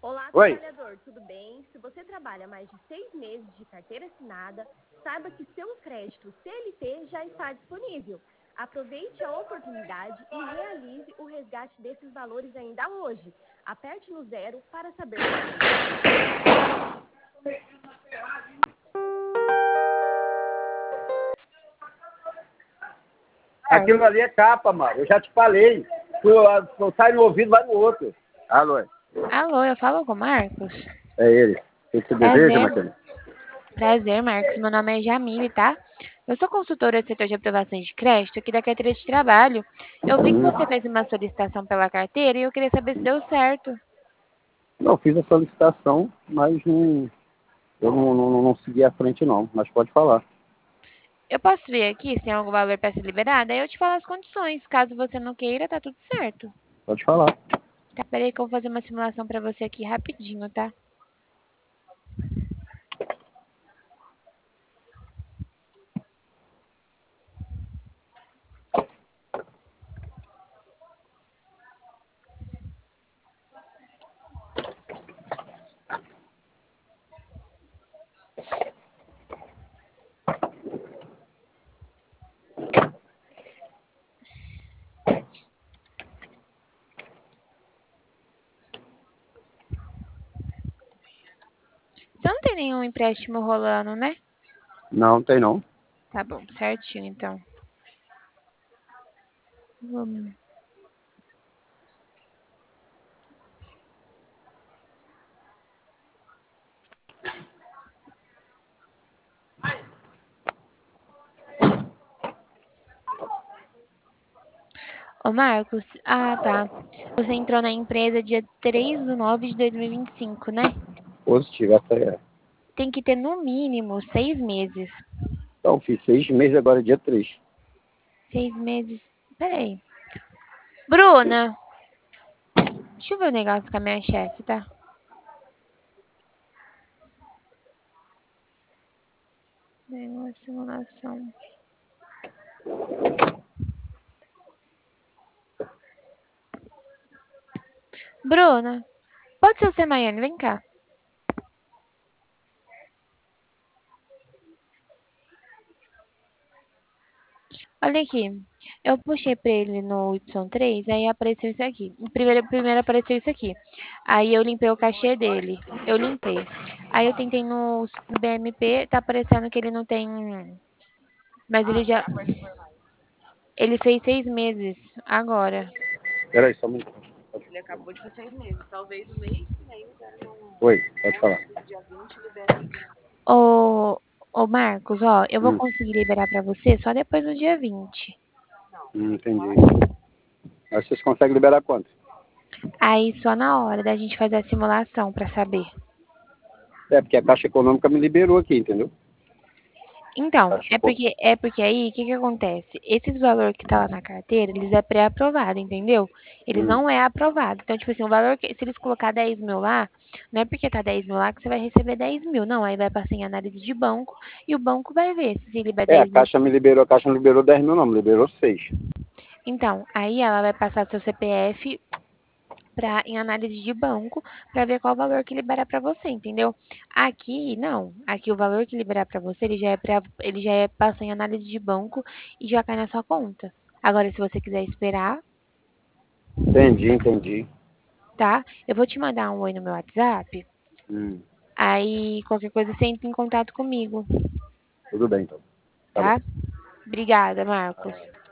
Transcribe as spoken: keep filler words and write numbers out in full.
Olá, Oi. trabalhador, tudo bem? Se você trabalha mais de seis meses de carteira assinada, saiba que seu crédito C L T já está disponível. Aproveite a oportunidade e realize o resgate desses valores ainda hoje. Aperte no zero para saber mais. Aquilo ali é capa, mano. Eu já te falei. Tu, tu sai no ouvido, vai no outro. Alô. Alô, eu falo com o Marcos? É ele. O que você deseja, Matheus? Prazer, Marcos. Meu nome é Jamile, tá? Eu sou consultora do setor de aprovação de crédito aqui da carteira de trabalho. Eu vi que Hum. você fez uma solicitação pela carteira e eu queria saber se deu certo. Não, fiz a solicitação, mas não, eu não, não, não segui à frente, não. Mas pode falar. Eu posso ver aqui se tem algum valor para ser liberado? Aí eu te falo as condições. Caso você não queira, tá tudo certo. Pode falar. Tá, peraí que eu vou fazer uma simulação para você aqui rapidinho, tá? Você não tem nenhum empréstimo rolando, né? Não, tem não. Tá bom, certinho então. Vamos. Ô Marcos, ah tá. Você entrou na empresa dia três de nove de dois mil e vinte e cinco, né? Positivo, essa é. Tem que ter no mínimo seis meses. Então, fiz seis meses agora, dia três. Seis meses. Peraí. Bruna! Deixa eu ver o negócio com a minha chefe, tá? Uma simulação. Bruna, pode ser você, Maiane? Vem cá. Olha aqui. Eu puxei pra ele no Y três, aí apareceu isso aqui. Primeiro, primeiro apareceu isso aqui. Aí eu limpei o cachê dele. Eu limpei. Aí eu tentei no, no B M P, tá aparecendo que ele não tem. Mas ele já. Ele fez seis meses agora. Peraí, só um minuto. Ele acabou de fazer seis meses. Talvez o mês que vem libere no. Oi, pode falar. Dia vinte libere. Ô, ô Marcos, ó, eu vou Hum, conseguir liberar pra você só depois do dia vinte. hum, entendi. Mas vocês conseguem liberar quanto? Aí só na hora da gente fazer a simulação pra saber. É, porque a Caixa Econômica me liberou aqui, entendeu? Então, Caixa é Eco- porque, é porque aí, o que que acontece? Esses valores que tá lá na carteira, eles é pré-aprovado, entendeu? Eles Hum, não é aprovado. Então, tipo assim, o valor que, se eles colocar dez mil lá, não é porque tá dez mil lá que você vai receber dez mil. Não, aí vai passar em análise de banco e o banco vai ver se ele libera É, a dez mil. Caixa me liberou, a Caixa não liberou dez mil, não, me liberou seis. Então, aí ela vai passar seu C P F pra, em análise de banco para ver qual o valor que liberar para você, entendeu? Aqui, não. Aqui o valor que liberar para você, ele já é pra, ele já é passa em análise de banco e já cai na sua conta. Agora, se você quiser esperar, Entendi, entendi. tá? Eu vou te mandar um oi no meu WhatsApp. Hum, Aí, qualquer coisa, você entra em contato comigo, tudo bem, então. Tá bom. tá? Obrigada, Marcos.